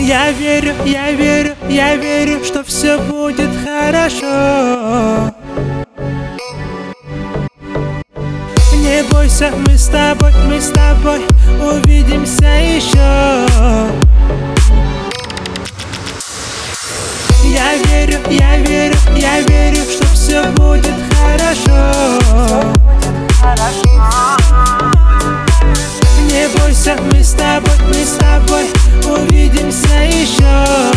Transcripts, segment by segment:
Я верю, я верю, я верю, что все будет хорошо. Не бойся, мы с тобой увидимся еще. Я верю, я верю, я верю, что все будет хорошо. Не бойся, мы с тобой увидимся еще.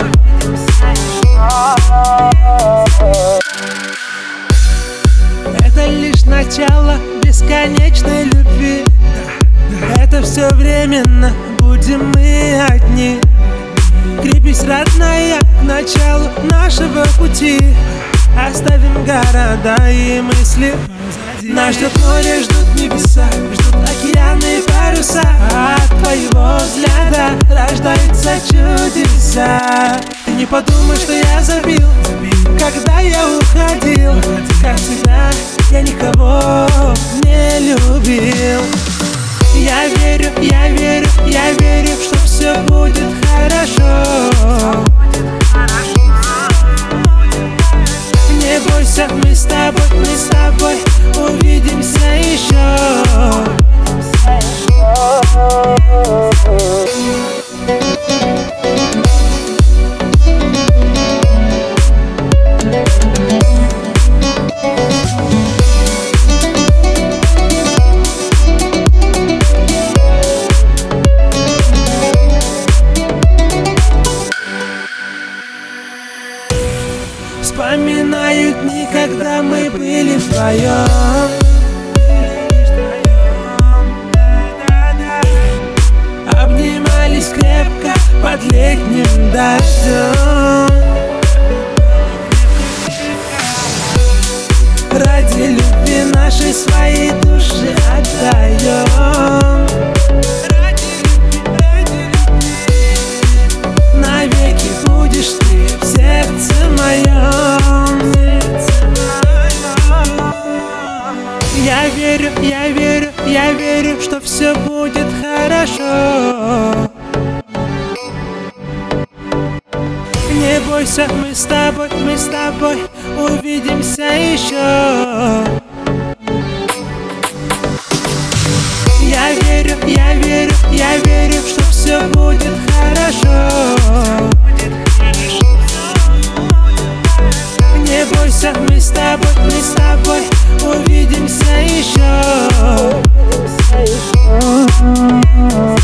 Это лишь начало бесконечной любви. Это все временно, будем мы одни. Крепись, родная, к началу нашего пути. Оставим города и мысли. Нас ждет море, ждут небеса, ждут океаны и паруса. От твоего взгляда рождаются чудеса. Ты не подумай, что я забил, когда я уходил. Как всегда, я никого не любил. Я верю, я верю, я верю, что все будет хорошо. Не бойся, мы с тобой увидимся еще. Вспоминаю дни, когда мы были вдвоем. Обнимались крепко под летним дождем. Ради любви нашей своей души отдаем. Навеки будешь ты в сердце моем. Я верю, я верю, я верю, что все будет хорошо. Не бойся, мы с тобой увидимся еще. Я верю, я верю, я верю, что все будет хорошо. Не бойся, мы с тобой увидимся еще.